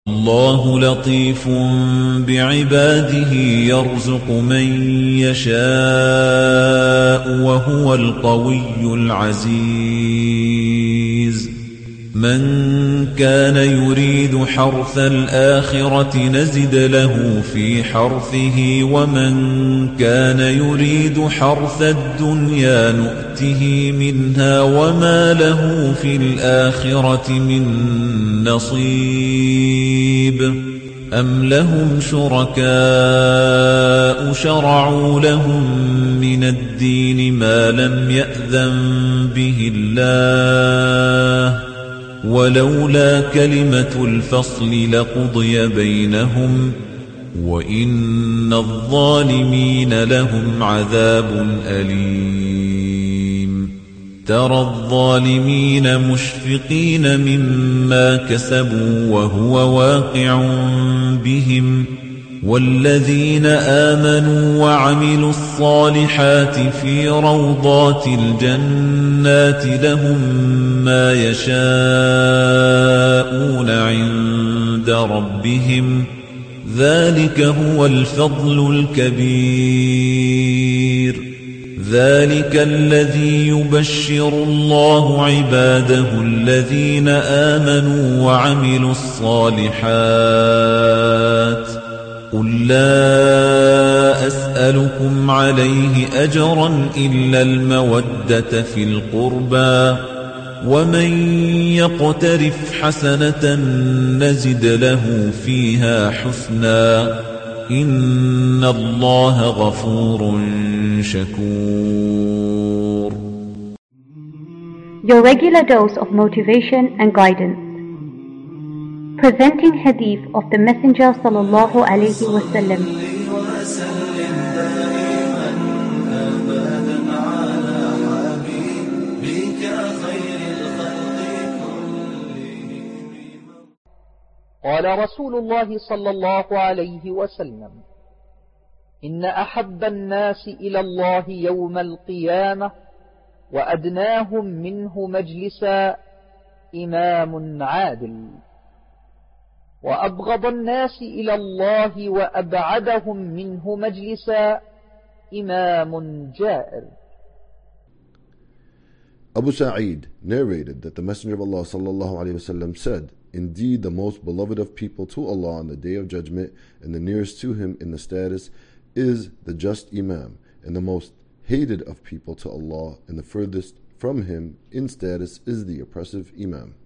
الله لطيف بعباده يرزق من يشاء وهو القوي العزيز من كان يريد حرث الآخرة نزد له في حرثه ومن كان يريد حرث الدنيا نؤته منها وما له في الآخرة من نصيب أم لهم شركاء شرعوا لهم من الدين ما لم يأذن به الله ولولا كلمة الفصل لقضي بينهم وإن الظالمين لهم عذاب أليم ترى الظالمين مشفقين مما كسبوا وهو واقع بهم والذين آمنوا وعملوا الصالحات في روضات الجنات لهم ما يشاءون عند ربهم ذلك هو الفضل الكبير ذلك الذي يبشر الله عباده الذين آمنوا وعملوا الصالحات قل لا أسألكم عليه أجرا إلا المودة في القربى ومن يقترف حسنة نزد له فيها حسنا إن الله غفور شكور. Your regular dose of motivation and guidance. Presenting hadith of the Messenger sallallahu alaihi wasallam. قال رسول الله صلى الله عليه وسلم إن أحب الناس إلى الله يوم القيامة وأدناهم منه مجلسا إمام عادل وأبغض الناس إلى الله وأبعدهم منه مجلسا إمام جائر. Abu Sa'id narrated that the Messenger of Allah sallallahu alaihi wasallam said, "Indeed, the most beloved of people to Allah on the Day of Judgment and the nearest to Him in the status is the just Imam, and the most hated of people to Allah and the furthest from Him in status is the oppressive Imam."